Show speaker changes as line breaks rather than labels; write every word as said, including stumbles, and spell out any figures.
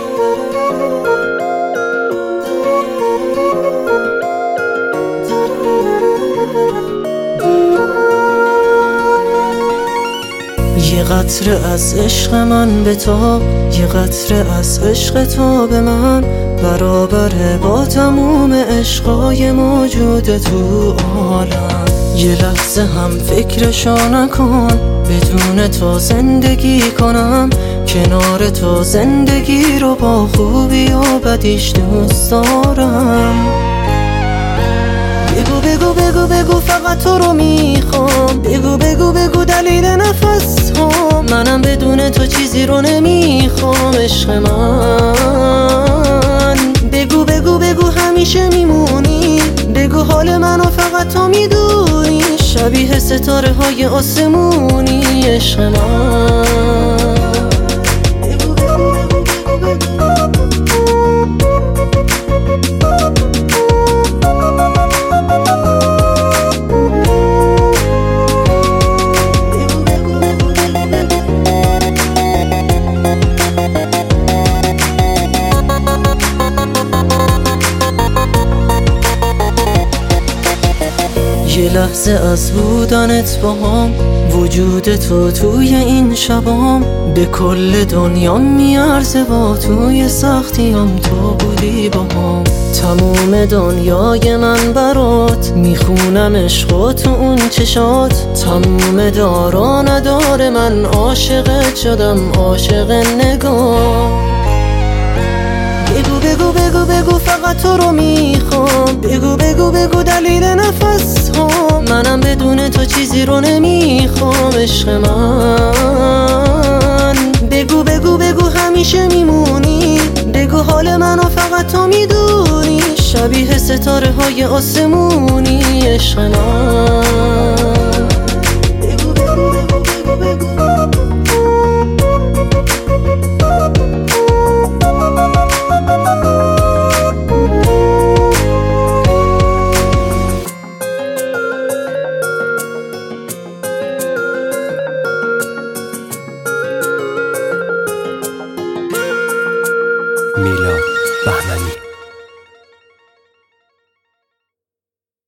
یه قطره از عشق من به تو، یه قطره از عشق تو به من، برابره با تموم عشقای موجود تو عالم. یه لحظه هم فکرشو نکن، بدون تو زندگی کنم، کنار تو زندگی رو با خوبی و بدیش دوست دارم. بگو بگو بگو بگو فقط تو رو میخوام، بگو بگو بگو دلیل نفس هم، منم بدون تو چیزی رو نمیخوام عشق من. بگو بگو بگو همیشه میمونی، بگو حال منو فقط تو میدونی، شبیه ستاره های آسمونی عشق من. یه لحظه از بودنت با هم، وجود تو توی این شبام، به کل دنیا میارزه با توی سختیام تو بودی با هم. تموم دنیای من برات میخونم عشق و تو اون چشات، تموم دارا نداره من عاشقت شدم عاشق نگاه. بگو بگو بگو بگو فقط تو رو میخوام، بگو بگو بگو دلیل نفس هم، منم بدون تو چیزی رو نمیخوام عشق من. بگو بگو بگو همیشه میمونی، بگو حال منو فقط تو میدونی، شبیه ستاره های آسمونی عشق من.